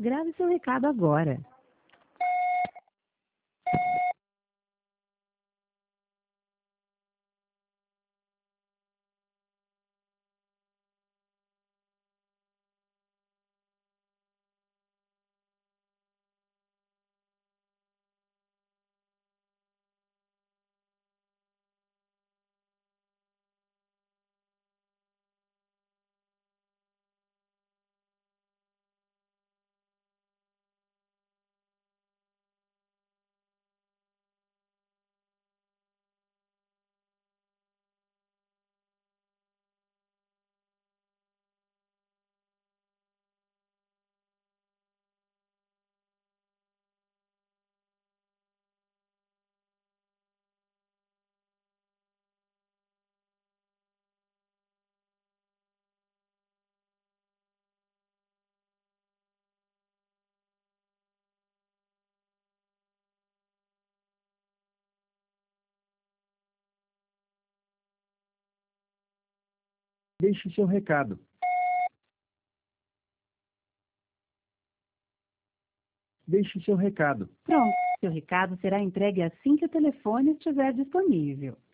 Grave seu recado agora. Deixe seu recado. Deixe seu recado. Pronto, seu recado será entregue assim que o telefone estiver disponível.